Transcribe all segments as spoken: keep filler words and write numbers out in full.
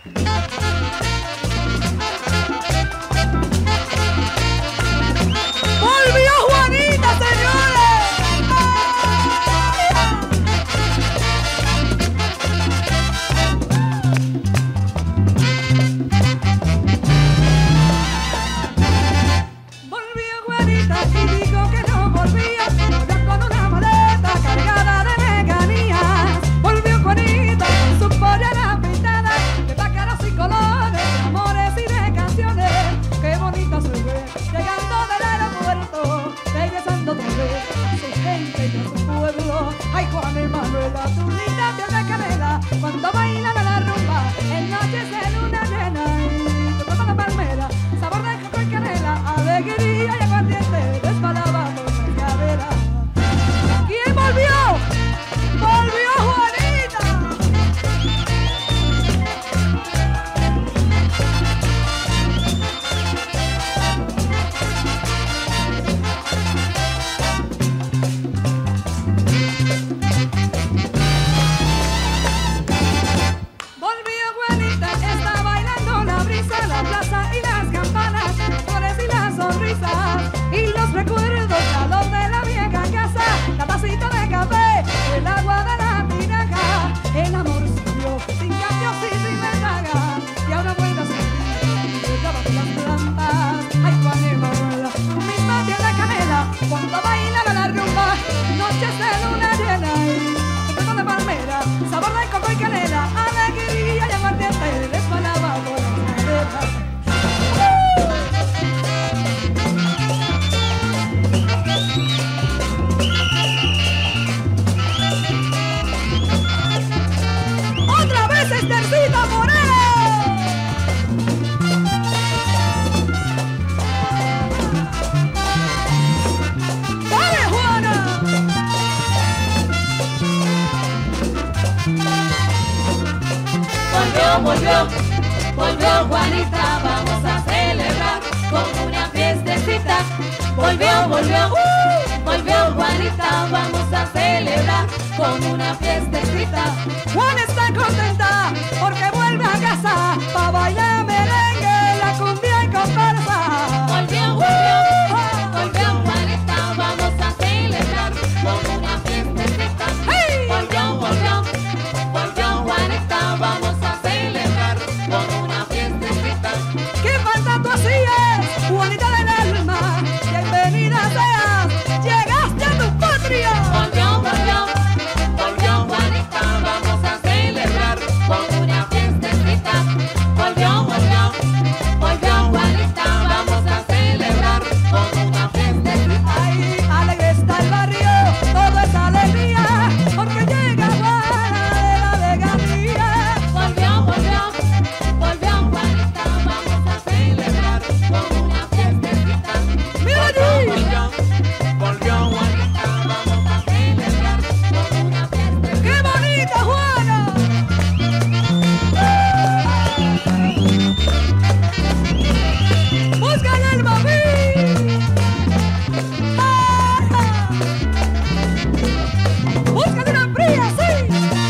¡Volvió Juanita, señores! Volvió Juanita y dijo que no volvía, volvió con una maleta cargada de leganías. Volvió Juanita con su pollera pintada de pájaros y colores, de amores y de canciones. Qué bonita se ve, llegando del aeropuerto, regresando otra vez a su gente y a su pueblo. Ay, Juan y Manuela, tu linda piel de canela, cuando bailan a la rumba, en noches de luna llena y tocando la palmera, sabor de coco y canela, alegría y aguardiente, desbalaba por la cadera. ¿Quién volvió? ¡Volvió Juanita! Volvió Juanita, está bailando la brisa, la plaza y las campanas, las flores y las sonrisas, y los recuerdos, calor de la vieja casa, la tacita de café, el agua de la tinaja, el amor subió, sin cambios y sin ventaja, y ahora vuelve a sentir, y brillaba de las plantas. Ay, Juan y Manuela, misma piel de canela, cuando bailan a la rumba, noches de luna llena y tocando de palmera, sabor de coco y canela, alegría y aguardiente, desbalaba por las caderas. ¡Otra vez Estercita Moreno! ¡Dale, Juana! Volvió, volvió, volvió Juanita, vamos a celebrar con una fiestecita. Volvió, volvió, uh, volvió Juanita, vamos a celebrar con una fiestecita. Juan está contenta porque vuelve a casa pa' bailar merengue, la cumbia y comparsa. Volvió, volvió, volvió Juanita, vamos a celebrar con una fiestecita. ¡Hey! Volvió, volvió, volvió Juanita, vamos a celebrar con una fiestecita. ¡Qué falta tú hacías, Juanita del alma! ¡Bienvenida seas! ¡Llegaste a tu patria! Volvió, volvió, volvió Juanita, vamos a celebrar con una fiestecita. Volvió, volvió, volvió Juanita, vamos a celebrar con una fiestecita. ¡Ay, alegre está el barrio! ¡Todo es alegría! Porque llega Juana de la Veganía. Volvió, volvió, volvió Juanita, vamos a celebrar con una fiestecita. ¡Mira allí! Volvió, volvió Juanita, vamos a celebrar con una fiestecita. ¡Qué bonita, Juana! ¡Buscan el mami! ¡Ah! ¡Buscan una fría, sí!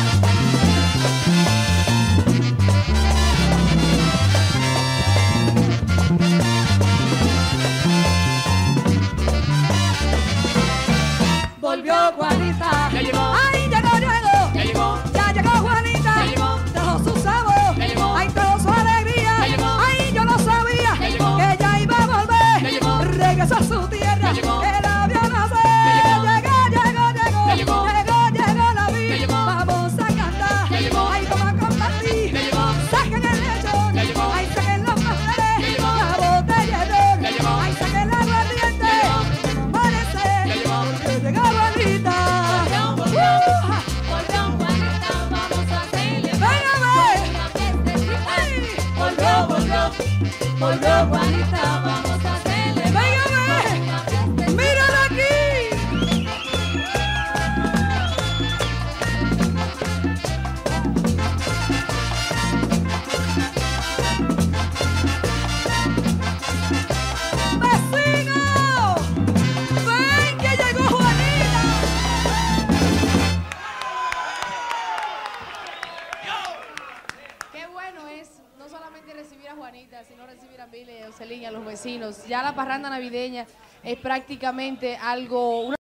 Volvió Juanita. Ya llegó. ¡Ay, llegó, llegó! Ya llegó. Ya llegó Juanita. Ya llegó. Trajo su sabor. Ya llegó. ¡Ay, trajo su alegría! Ya llegó. ¡Ay, yo no sabía Ya llegó. que ella iba a volver! Ya llegó. Regresó a su tierra. Ya llegó. Que la vio nacer. Ya llegó. Llegó, llegó, llegó. Ya llegó. Llegó, llegó la vi. Ya llegó. Vamos a cantar. Ya llegó. ¡Ay, vamos a compartir! Ya llegó. ¡Saquen el lechón! Ya llegó. ¡Ay, saquen los pasteles! Ya llegó. ¡La botella de ron! Ya llegó. ¡Ay, saquen la aguardiente! Ya llegó. ¡Vamos a amanecer! Ya llegó. Porque llegó Juanita. Volvió, volvió, ¡Uh! volvió Juanita, vamos a celebrar ¡Ven a ver! con una fiestecita. ¡Ay! Volvió, volvió, volvió Juanita, vamos a celebrar ¡Ven a ver! con una fiestecita. ¡Mírala aquí! Qué bueno es no solamente recibir a Juanita, sino recibir a Mile, a Jocelyn y a los vecinos. Ya la parranda navideña es prácticamente algo... Una